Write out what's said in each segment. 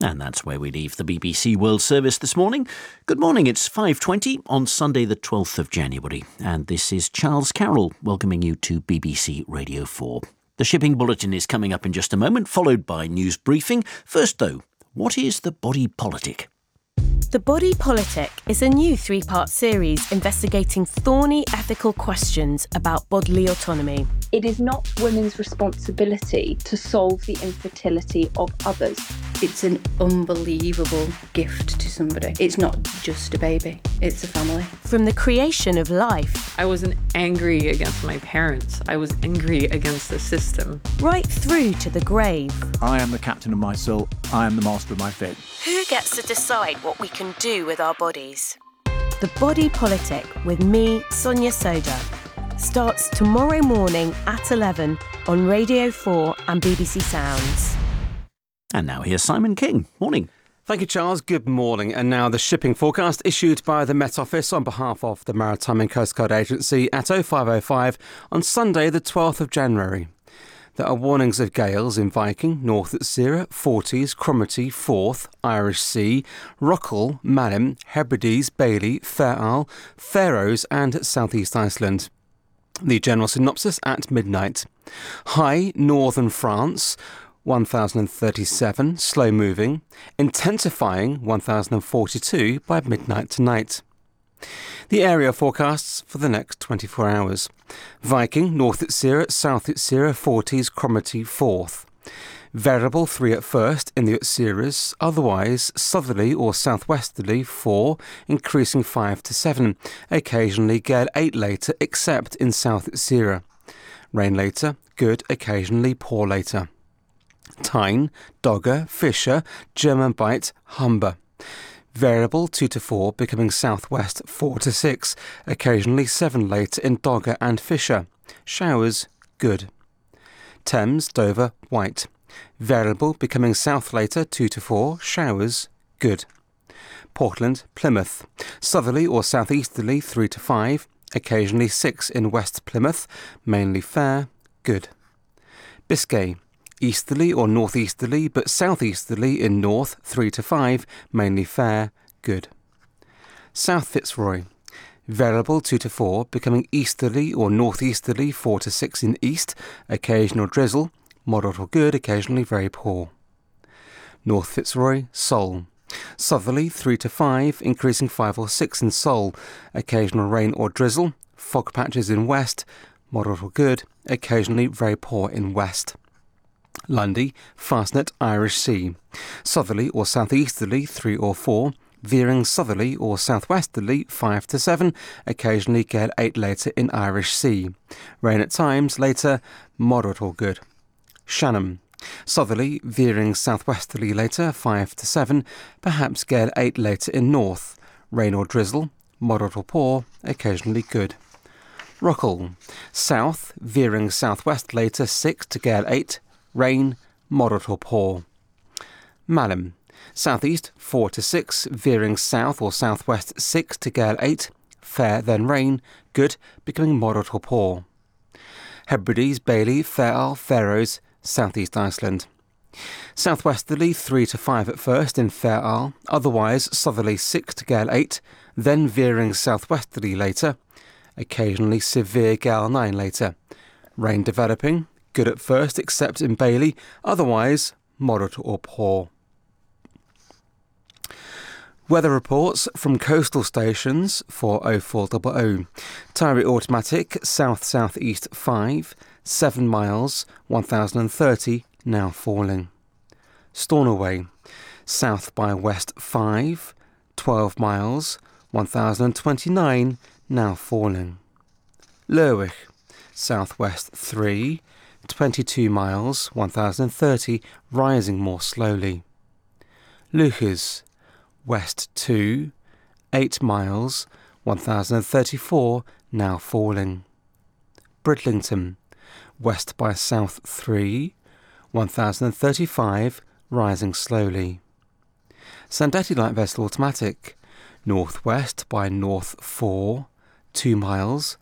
And that's where we leave the BBC World Service this morning. Good morning, it's 5:20 on Sunday the 12th of January. And this is Charles Carroll welcoming you to BBC Radio 4. The shipping bulletin is coming up in just a moment, followed by news briefing. First though, what is the body politic? The Body Politic is a new 3-part series investigating thorny ethical questions about bodily autonomy. It is not women's responsibility to solve the infertility of others. It's an unbelievable gift to somebody. It's not just a baby, it's a family. From the creation of life. I wasn't angry against my parents. I was angry against the system. Right through to the grave. I am the captain of my soul. I am the master of my fate. Who gets to decide what we can do with our bodies? The Body Politic with me, Sonia Soda, starts tomorrow morning at 11 on Radio 4 and BBC Sounds. And now here's Simon King. Morning. Thank you, Charles. Good morning. And now the shipping forecast issued by the Met Office on behalf of the Maritime and Coast Guard Agency at 05:05 on Sunday the 12th of January. There are warnings of gales in Viking, North at Sierra, Forties, Cromarty, Forth, Irish Sea, Rockall, Malin, Hebrides, Bailey, Fair Isle, Faroes and South East Iceland. The general synopsis at midnight. High northern France, 1037, slow moving, intensifying 1042 by midnight tonight. The area forecasts for the next 24 hours. Viking, north at Sierra, south at Sierra, Forties, Cromarty, Forth. Variable 3 at first in the Sierras, otherwise southerly or southwesterly 4, increasing 5 to 7, occasionally gale 8 later except in south at Sierra. Rain later, good, occasionally poor later. Tyne, Dogger, Fisher, German Bight, Humber. Variable 2 to 4, becoming southwest 4 to 6, occasionally 7 later in Dogger and Fisher. Showers, good. Thames, Dover, White. Variable becoming south later 2 to 4, showers, good. Portland, Plymouth. Southerly or southeasterly 3 to 5, occasionally 6 in West Plymouth, mainly fair, good. Biscay. Easterly or northeasterly, but southeasterly in north 3 to 5, mainly fair, good. South Fitzroy. Variable 2 to 4, becoming easterly or northeasterly 4 to 6 in east, occasional drizzle, moderate or good, occasionally very poor. North Fitzroy, Seoul. Southerly 3 to 5, increasing 5 or 6 in Seoul, occasional rain or drizzle, fog patches in west, moderate or good, occasionally very poor in west. Lundy, Fastnet, Irish Sea. Southerly or southeasterly 3 or 4, veering southerly or southwesterly 5 to 7, occasionally gale 8 later in Irish Sea. Rain at times, later moderate or good. Shannon. Southerly, veering southwesterly later 5 to 7, perhaps gale 8 later in north. Rain or drizzle, moderate or poor, occasionally good. Rockall. South, veering southwest later 6 to gale 8, rain, moderate or poor. Malin. Southeast 4 to 6, veering south or southwest 6 to gale 8, fair then rain, good, becoming moderate or poor. Hebrides, Bailey, Fair Isle, Faroes, Southeast Iceland. Southwesterly 3 to 5 at first in Fair Isle, otherwise southerly 6 to gale 8, then veering southwesterly later, occasionally severe gale 9 later. Rain developing, good at first except in Bailey, otherwise moderate or poor. Weather reports from coastal stations for 0400. Tyree Automatic, south-southeast 5, 7 miles, 1030, now falling. Stornoway, south by west 5, 12 miles, 1029, now falling. Lerwick, southwest 3, 22 miles, 1030, rising more slowly. Leuchars, west 2, 8 miles, 1034, now falling. Bridlington, west by south 3, 1035, rising slowly. Sandetti light vessel automatic, northwest by north 4, 2 miles,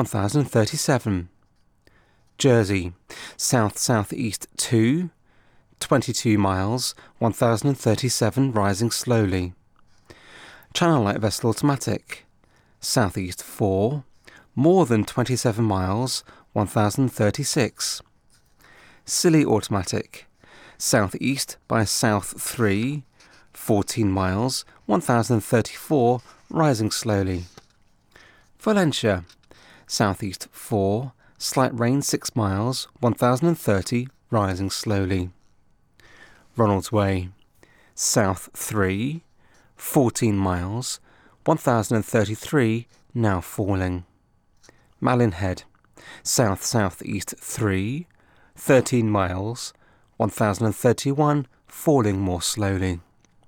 1037. Jersey, south-southeast 2, 22 miles, 1037, rising slowly. Channel light vessel automatic. Southeast 4, more than 27 miles, 1036. Scilly automatic. Southeast by south 3, 14 miles, 1034, rising slowly. Valentia. Southeast 4, slight rain 6 miles, 1030, rising slowly. Ronald's Way. South 3, 14 miles, 1033, now falling. Malin Head. South-southeast 3, 13 miles, 1031, falling more slowly.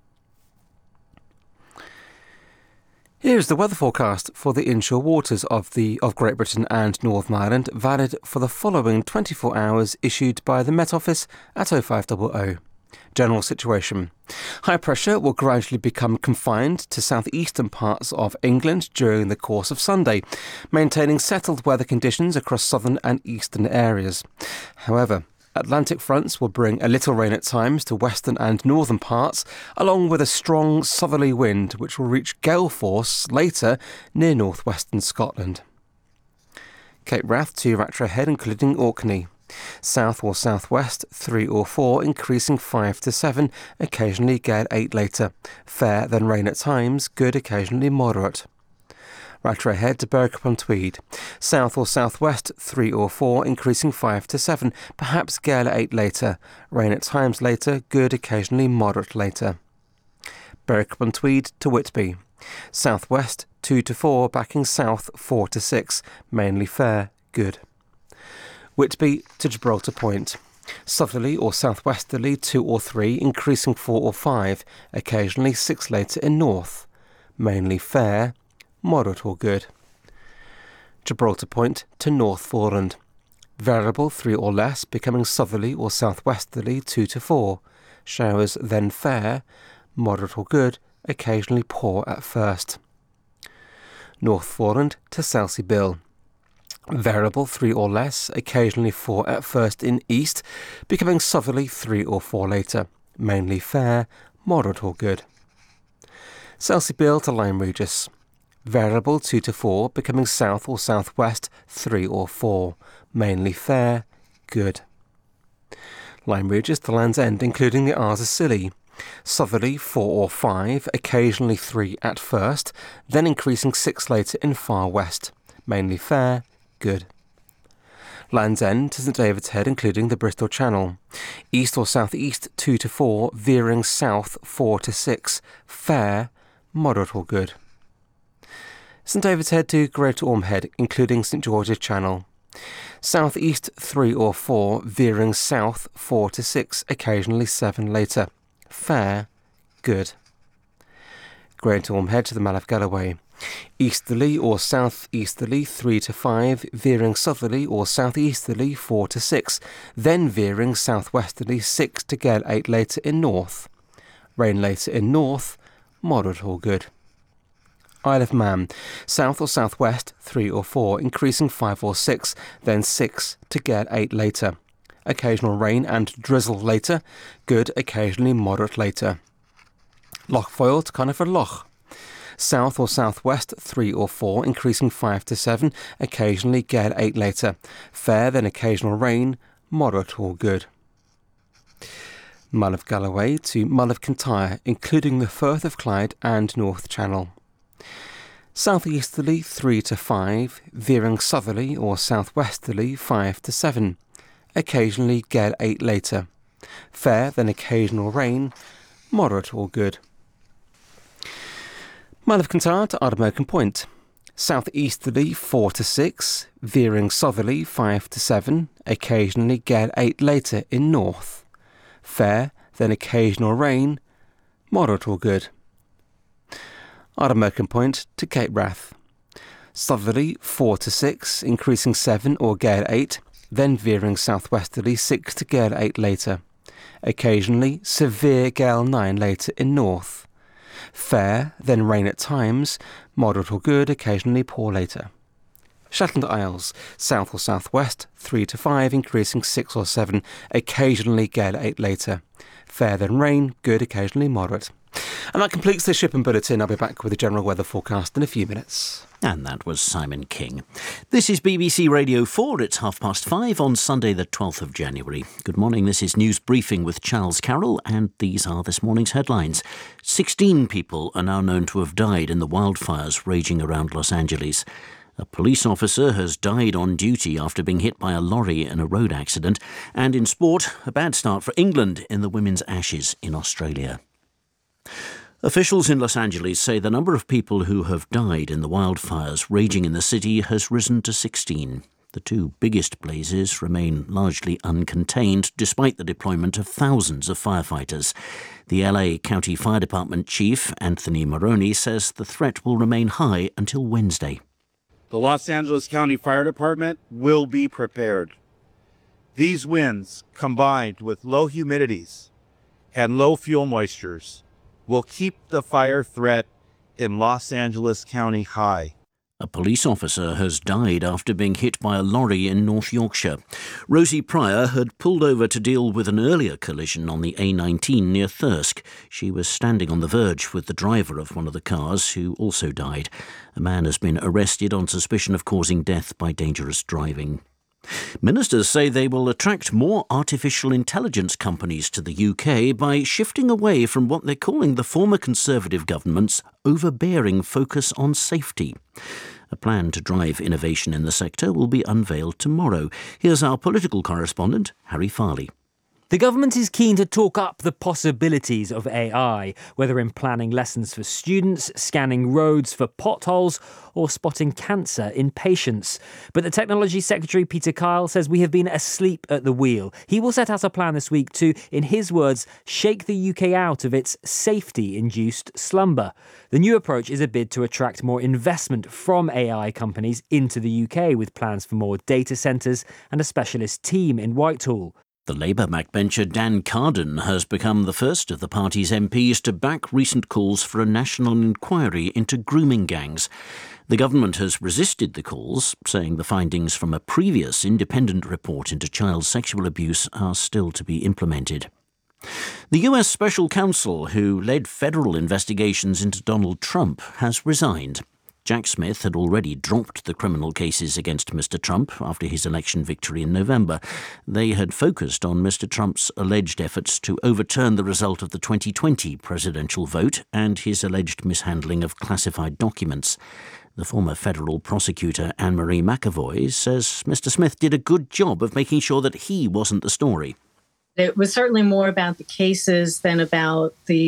Here's the weather forecast for the inshore waters of Great Britain and Northern Ireland, valid for the following 24 hours, issued by the Met Office at 0500. General situation. High pressure will gradually become confined to southeastern parts of England during the course of Sunday, maintaining settled weather conditions across southern and eastern areas. However, Atlantic fronts will bring a little rain at times to western and northern parts, along with a strong southerly wind which will reach gale force later near northwestern Scotland. Cape Wrath to Rattray Head, including Orkney. South or southwest 3 or 4, increasing 5 to 7, occasionally gale 8 later. Fair, then rain at times, good, occasionally moderate. Rattray Head to Berwick-upon-Tweed. South or southwest 3 or 4, increasing 5 to 7, perhaps gale 8 later. Rain at times later, good, occasionally moderate later. Berwick-upon-Tweed to Whitby. Southwest 2 to 4, backing south 4 to 6, mainly fair, good. Whitby to Gibraltar Point. Southerly or southwesterly 2 or 3, increasing 4 or 5, occasionally 6 later in north. Mainly fair, moderate or good. Gibraltar Point to North Foreland. Variable 3 or less, becoming southerly or southwesterly 2 to 4. Showers then fair, moderate or good, occasionally poor at first. North Foreland to Selsey Bill. Variable 3 or less, occasionally 4 at first in east, becoming southerly 3 or 4 later. Mainly fair, moderate or good. Selsey Bill to Lyme Regis. Variable 2 to 4, becoming south or southwest 3 or 4. Mainly fair, good. Lyme Regis to Land's End, including the Isles of Scilly. Southerly 4 or 5, occasionally 3 at first, then increasing 6 later in far west. Mainly fair, good. Land's End to St David's Head, including the Bristol Channel. East or southeast 2 to 4, veering south 4 to 6, fair, moderate or good. St David's Head to Great Orme Head, including St George's Channel. Southeast 3 or 4, veering south 4 to 6, occasionally 7 later. Fair, good. Great Orme Head to the Mall of Galloway. Easterly or southeasterly 3 to 5, veering southerly or southeasterly 4 to 6, then veering southwesterly 6 to gale 8 later in north. Rain later in north, moderate or good. Isle of Man. South or southwest 3 or 4, increasing 5 or 6, then 6 to gale 8 later. Occasional rain and drizzle later, good, occasionally moderate later. Loch Foyle to Conifer Loch. South or southwest 3 or 4, increasing 5 to 7, occasionally gale 8 later. Fair, then occasional rain, moderate or good. Mull of Galloway to Mull of Kintyre, including the Firth of Clyde and North Channel. Southeasterly 3 to 5, veering southerly or southwesterly 5 to 7. Occasionally gale 8 later. Fair, then occasional rain, moderate or good. Mull of Kintyre to Ardmurchan Point. Southeasterly 4 to 6, veering southerly 5 to 7, occasionally gale 8 later in north. Fair, then occasional rain, moderate or good. Ardmurchan Point to Cape Wrath. Southerly 4 to 6, increasing 7 or gale 8, then veering southwesterly 6 to gale 8 later. Occasionally severe gale 9 later in north. Fair, then rain at times, moderate or good, occasionally poor later. Shetland Isles, south or southwest, 3 to 5, increasing 6 or 7, occasionally gale 8 later. Fair then rain, good, occasionally moderate. And that completes the Shipping Bulletin. I'll be back with the general weather forecast in a few minutes. And that was Simon King. This is BBC Radio 4. It's 5:30 on Sunday the 12th of January. Good morning, this is News Briefing with Charles Carroll, and these are this morning's headlines. 16 people are now known to have died in the wildfires raging around Los Angeles. A police officer has died on duty after being hit by a lorry in a road accident. And in sport, a bad start for England in the Women's Ashes in Australia. Officials in Los Angeles say the number of people who have died in the wildfires raging in the city has risen to 16. The two biggest blazes remain largely uncontained despite the deployment of thousands of firefighters. The LA County Fire Department Chief, Anthony Maroney, says the threat will remain high until Wednesday. The Los Angeles County Fire Department will be prepared. These winds, combined with low humidities and low fuel moistures, will keep the fire threat in Los Angeles County high. A police officer has died after being hit by a lorry in North Yorkshire. Rosie Pryor had pulled over to deal with an earlier collision on the A19 near Thirsk. She was standing on the verge with the driver of one of the cars, who also died. A man has been arrested on suspicion of causing death by dangerous driving. Ministers say they will attract more artificial intelligence companies to the UK by shifting away from what they're calling the former Conservative government's overbearing focus on safety. A plan to drive innovation in the sector will be unveiled tomorrow. Here's our political correspondent, Harry Farley. The government is keen to talk up the possibilities of AI, whether in planning lessons for students, scanning roads for potholes, or spotting cancer in patients. But the Technology Secretary, Peter Kyle, says we have been asleep at the wheel. He will set out a plan this week to, in his words, shake the UK out of its safety-induced slumber. The new approach is a bid to attract more investment from AI companies into the UK, with plans for more data centres and a specialist team in Whitehall. The Labour backbencher Dan Carden has become the first of the party's MPs to back recent calls for a national inquiry into grooming gangs. The government has resisted the calls, saying the findings from a previous independent report into child sexual abuse are still to be implemented. The US Special Counsel, who led federal investigations into Donald Trump, has resigned. Jack Smith had already dropped the criminal cases against Mr. Trump after his election victory in November. They had focused on Mr. Trump's alleged efforts to overturn the result of the 2020 presidential vote and his alleged mishandling of classified documents. The former federal prosecutor Anne-Marie McAvoy says Mr. Smith did a good job of making sure that he wasn't the story. It was certainly more about the cases than about the